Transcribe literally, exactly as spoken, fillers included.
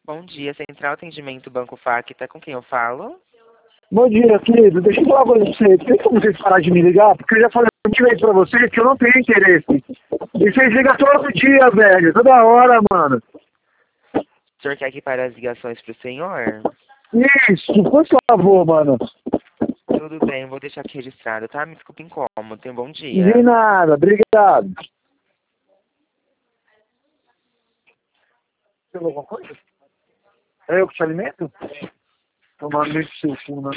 Bom dia, Central Atendimento Banco Facta, com quem eu falo? Bom dia, querido. Deixa eu falar uma coisa pra você. Tem como vocês parar de me ligar? Porque eu já falei uma vez pra vocês que eu não tenho interesse. E vocês ligam todo dia, velho. Toda hora, mano. O senhor quer que pare as ligações pro senhor? Isso, por favor, mano. Tudo bem, vou deixar aqui registrado, tá? Me desculpe incômodo. Tenha um bom dia. De nada, obrigado. Tem alguma coisa? É eu que te alimento? Tomar leite seu cu, né?